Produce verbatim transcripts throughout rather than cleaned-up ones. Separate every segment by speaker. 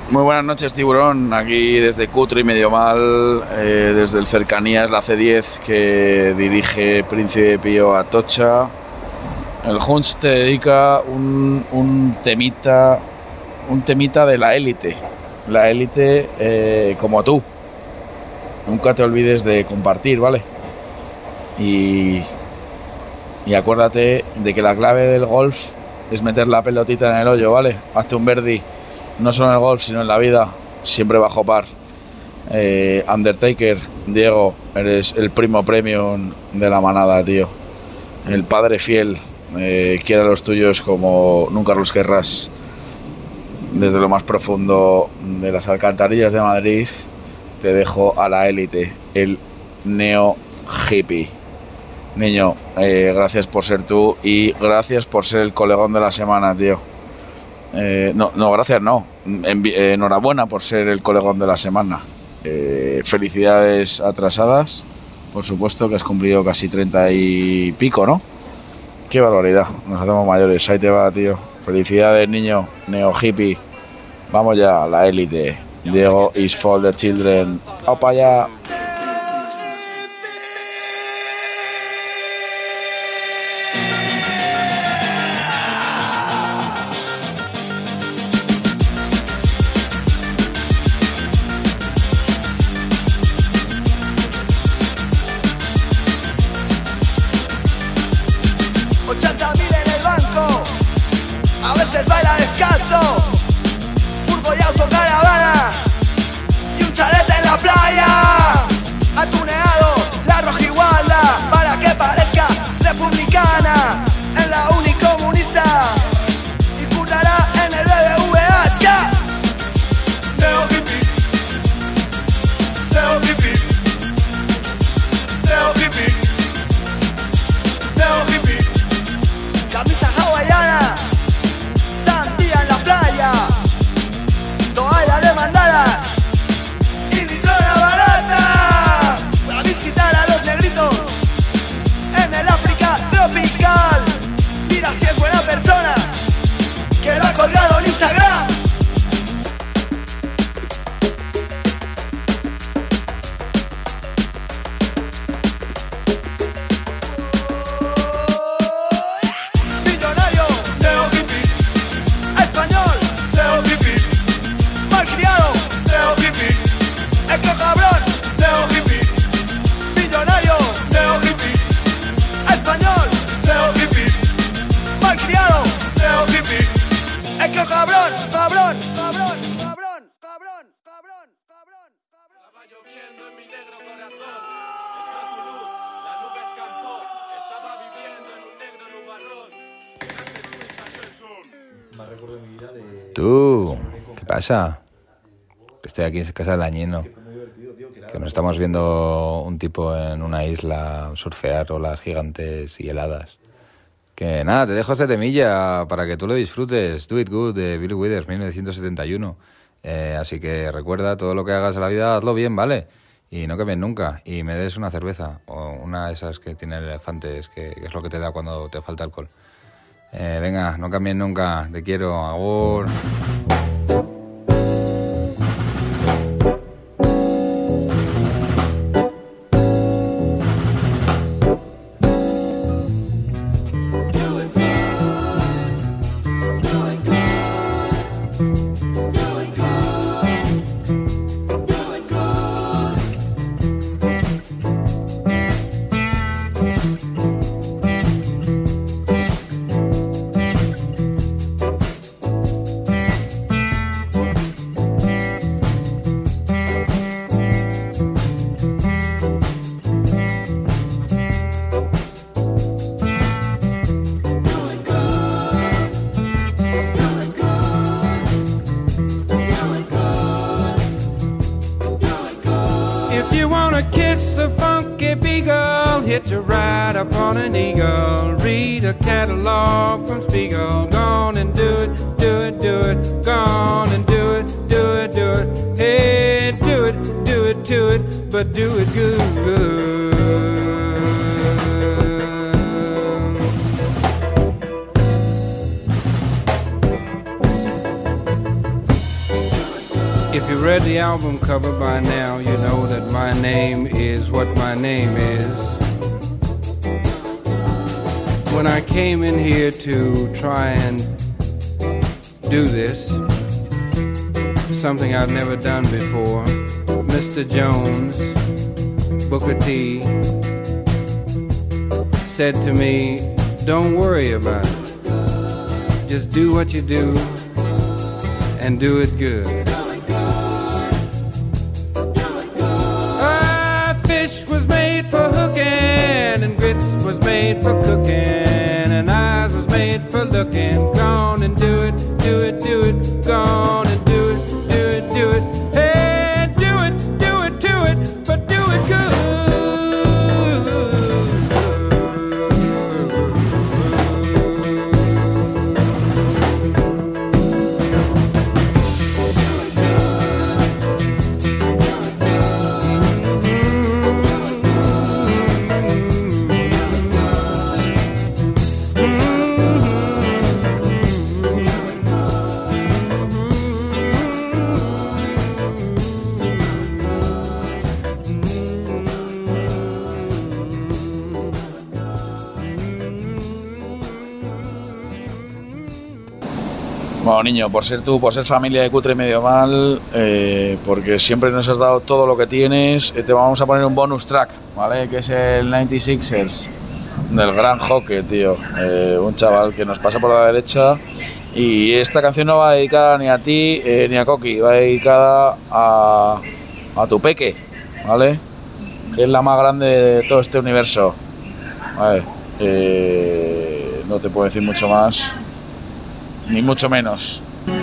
Speaker 1: Muy buenas noches, tiburón. Aquí desde Cutre y Medio Mal, eh, desde el Cercanías, la C diez que dirige Príncipe Pío Atocha. El Hunts te dedica un, un temita, un temita de la élite, la élite eh, como tú. Nunca te olvides de compartir, ¿vale? Y, y acuérdate de que la clave del golf es meter la pelotita en el hoyo, ¿vale? Hazte un birdie. No solo en el golf, sino en la vida, siempre bajo par. Eh, Undertaker, Diego, eres el primo premium de la manada, tío. El padre fiel, eh, quiere a los tuyos como nunca los querrás. Desde lo más profundo de las alcantarillas de Madrid, te dejo a la élite, el neo hippie. Niño, eh, gracias por ser tú y gracias por ser el colegón de la semana, tío. Eh, no, no, gracias, no. Envi- eh, enhorabuena por ser el colegón de la semana. Eh, felicidades atrasadas. Por supuesto que has cumplido casi treinta y pico, ¿no? Qué barbaridad. Nos hacemos mayores. Ahí te va, tío. Felicidades, niño. Neo hippie. Vamos ya, la élite. Diego is for the children. ¡Opa allá!
Speaker 2: Tú, ¿qué pasa? Estoy aquí en casa del Añino, que nos estamos viendo un tipo en una isla surfear olas gigantes y heladas. Que nada, te dejo esta temilla para que tú lo disfrutes. Do It Good de Billy Withers, mil novecientos setenta y uno. Eh, así que recuerda, todo lo que hagas en la vida, hazlo bien, ¿vale? Y no cambies nunca. Y me des una cerveza o una de esas que tienen elefantes, que, que es lo que te da cuando te falta alcohol. Eh, venga, no cambies nunca. Te quiero. Agur.
Speaker 3: Hitch a ride up on an eagle, read a catalog from Spiegel. Gone and do it, do it, do it. Gone and do it, do it, do it. Hey, do it, do it, do it, but do it good. If you read the album cover by now, you know that my name is what my name is. When I came in here to try and do this, something I've never done before, Mister Jones, Booker T, said to me, don't worry about it. Just do what you do and do it good. Ah, fish was made for hooking, and grits was made for cooking, and eyes was made for looking. Gone and do it, do it, do it. Gone and do it, do it, do it. Hey, do it, do it, do it, but do it good.
Speaker 1: Bueno, niño, por ser tú, por ser familia de Cutre y Medio Mal, eh, porque siempre nos has dado todo lo que tienes, eh, te vamos a poner un bonus track, ¿vale? Que es el noventa y seisers del Gran Hockey, tío. Eh, un chaval que nos pasa por la derecha. Y esta canción no va dedicada ni a ti eh, ni a Coqui, va dedicada a, a tu peque, ¿vale? Que es la más grande de todo este universo. Vale, eh, no te puedo decir mucho más. Ni mucho menos.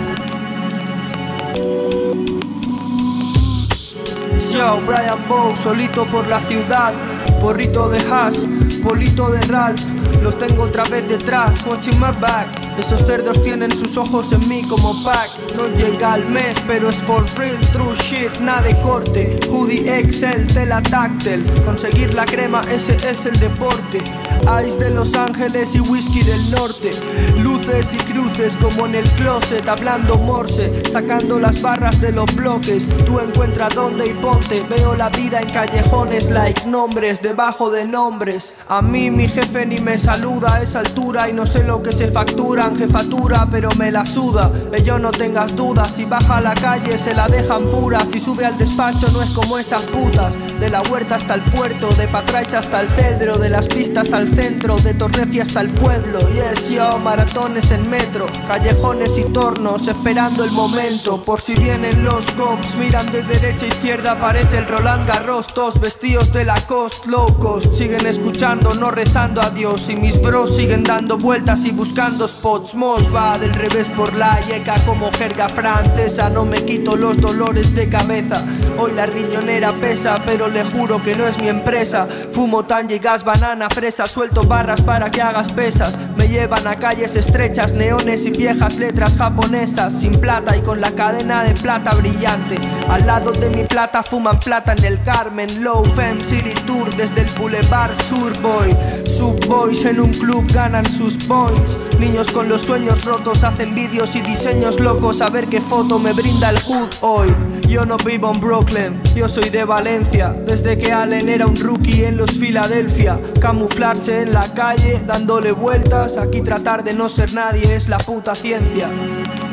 Speaker 4: Yo, Brian Bow, solito por la ciudad, porrito de hash, polito de Ralph, los tengo otra vez detrás, watching my back. Esos cerdos tienen sus ojos en mí como pack. No llega al mes, pero es for real, true shit, nada de corte. Hoodie X L, tela táctil, conseguir la crema, ese es el deporte. Ice de Los Ángeles y whisky del norte. Luces y cruces como en el closet, hablando morse, sacando las barras de los bloques. Tú encuentra dónde y ponte. Veo la vida en callejones like nombres, debajo de nombres. A mí mi jefe ni me saluda a esa altura y no sé lo que se facturan jefatura, pero me la suda. Ello no tengas dudas, si baja a la calle se la dejan pura. Si sube al despacho no es como esas putas. De la huerta hasta el puerto, de Patraich hasta el cedro, de las pistas al centro, de Torrefi hasta el pueblo. Yes yo, maratones en metro, callejones y tornos, esperando el momento. Por si vienen los cops, miran de derecha a izquierda, aparece el Roland Garros. Todos vestidos de Lacoste, low cost, siguen escuchando, no rezando a Dios. Y mis bros siguen dando vueltas y buscando spots. Mos va del revés por la yeca como jerga francesa. No me quito los dolores de cabeza, hoy la riñonera pesa, pero le juro que no es mi empresa. Fumo tanja y gas, banana, fresa, suelto barras para que hagas pesas. Me llevan a calles estrechas, neones y viejas letras japonesas. Sin plata y con la cadena de plata brillante. Al lado de mi plata fuman plata en el Carmen. Low Femme City Tour desde el Boulevard Surboy. Subboys en un club ganan sus points. Niños con los sueños rotos hacen vídeos y diseños locos. A ver qué foto me brinda el hood hoy. Yo no vivo en Brooklyn, yo soy de Valencia. Desde que Allen era un rookie en los Philadelphia. Camuflarse en la calle, dándole vueltas. Aquí tratar de no ser nadie es la puta ciencia.